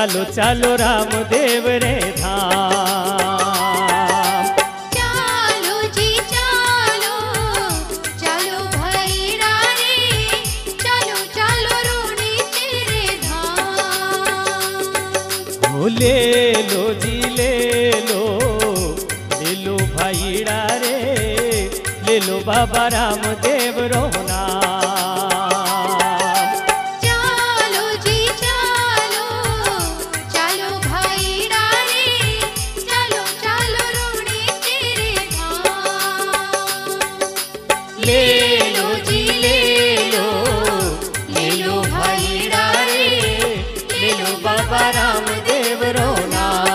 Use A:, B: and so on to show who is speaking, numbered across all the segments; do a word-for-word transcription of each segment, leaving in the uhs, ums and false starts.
A: चलो चलो रामदेव रे धाम।
B: चालो जी चालो, चलो भैरा रे, चलो चलो रूणी तेरे धाम।
A: ओ ले लो जी ले लो, ले लो भैरा रे, ले लो बाबा रामदेव रो नाम।
B: चालो जी चालो, चलो भैरा रे, चलो चलो रूणी तेरे धाम।
A: ले लो जी ले लो, ले लो भैरा रे, ले लो बाबा रामदेव रो नाम।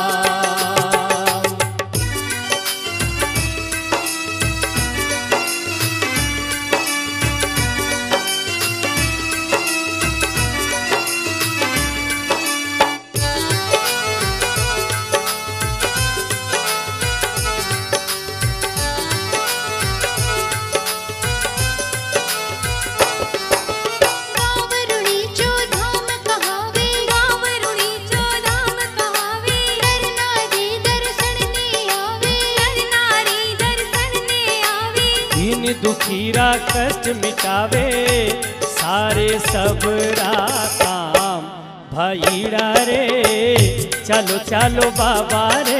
B: गाँव रूणी चो धाम कहावे, गाँव रूणी चो धाम कहावे, नर नारी दर्शन ने आवे, नर नारी दर्शन ने आवे।
A: दीन दुखीरा कष्ट मिटावे, सारे सबरा काम भैरा रे, चलो चलो बाबा रे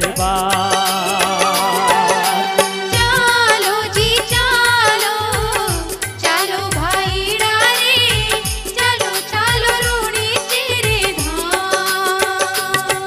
A: दरबार।
B: चालो जी चालो, चलो भैरा रे, चलो चलो रूणी तेरे धाम।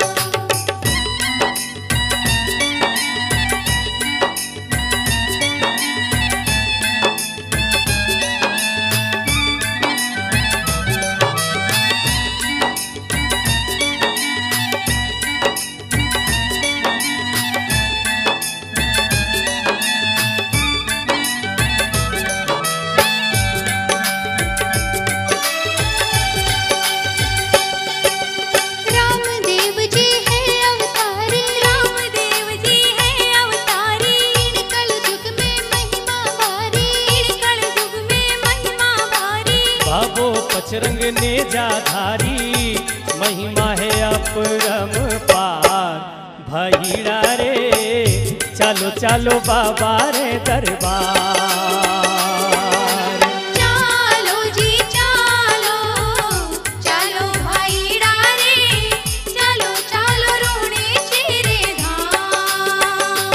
B: रामदेव जी है अवतारी, रामदेव जी है अवतारी, इन कलयुग में महिमा भारी, इन कलयुग में महिमा भारी।
A: बाबो पचरंग ने जाधारी, महिमा है अपरम पार भैरा रे, चलो चलो बाबा रे दरबार।
B: चालो जी चालो, चलो भैरा रे, चलो चलो रूणी तेरे धाम।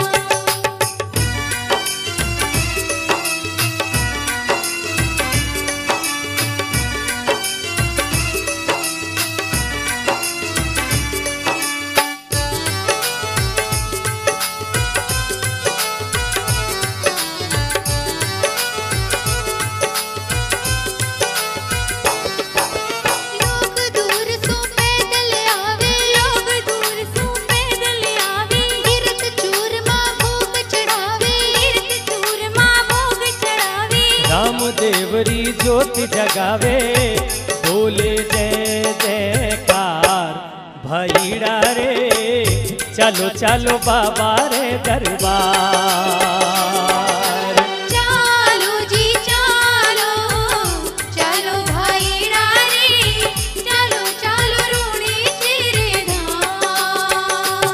B: लोग दूर सो पैदल आवे, लोग दूर सो पैदल आवे, गिरत चूरमा भोग चढ़ावे, गिरत चूरमा भोग चढ़ावे।
A: रामदेवरी ज्योति जगावे, बोले जय जयकार भैरा रे, चलो चलो बाबा रे दरबार।
B: चालो जी चालो, चलो भैरा रे, चलो चलो रूणी तेरे धाम।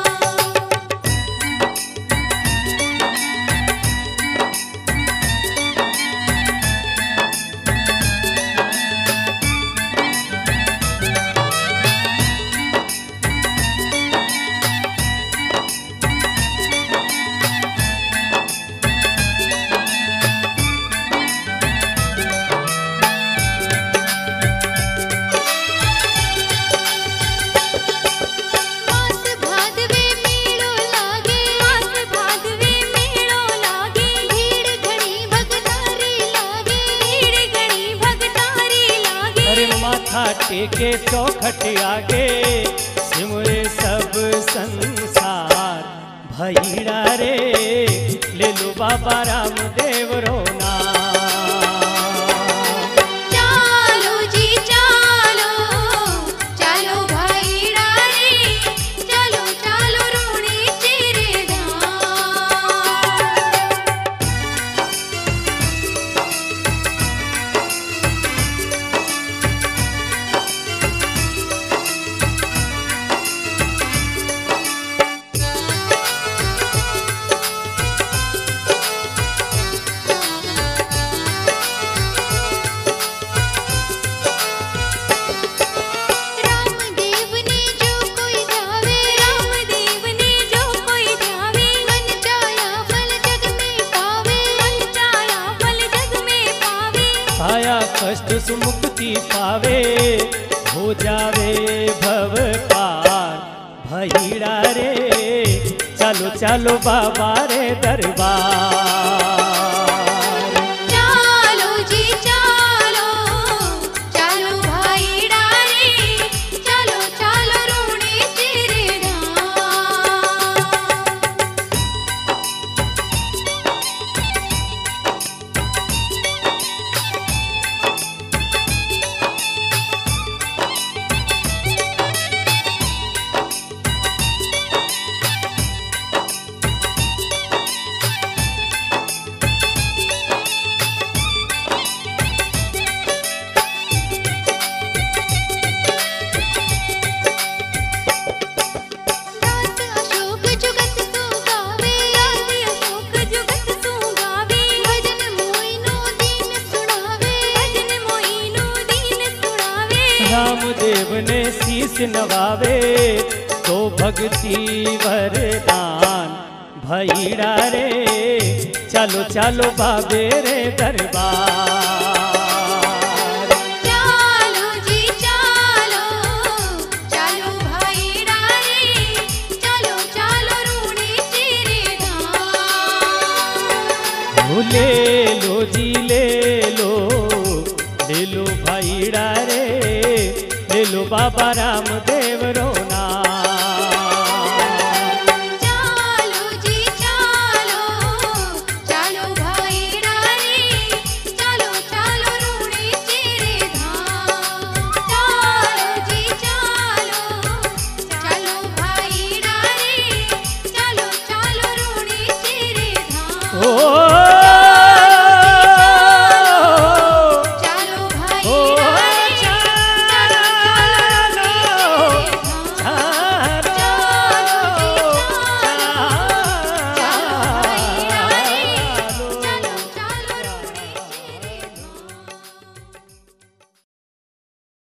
B: मास भादवे मेलो लागे, मास भादवे मेलो लागे, भीड़ घणी भगतारी लागे, भीड़ घणी भगतारी लागे।
A: अरे माथा टेके चौखट आगे, सिमरे सब संसार भैरा रे, ले लो बाबा रामदेव रो नाम।
B: चालो जी चालो, चलो भैरा रे, चलो चलो रूणी तेरे धाम।
C: कष्ट से मुक्ति पावे, हो जावे भव पार भैड़ा रे। चलो चलो बाबा रे दरबार।
B: चालो जी चालो, चालो भाईड़ा रे, चलो चलो रूणी चिरधाम। दास अशोक जुगत तू गावे, दास अशोक जुगत तू गावे, भजन मोइनो दीन सुनावे, भजन मोइनो दीन सुनावे।
C: रामदेव ने शीस नवावे, तो भक्ति वरदान भैड़ा रे। चलो चलो बाबे रे दरबार।
B: चालो जी चालो, चालो भाईड़ा रे, चलो चलो रूणी चिरधाम।
C: ओ ले लो जी ले लो, ले लो भैड़ा रे, ले लो बाबा रामदेव रो नाम।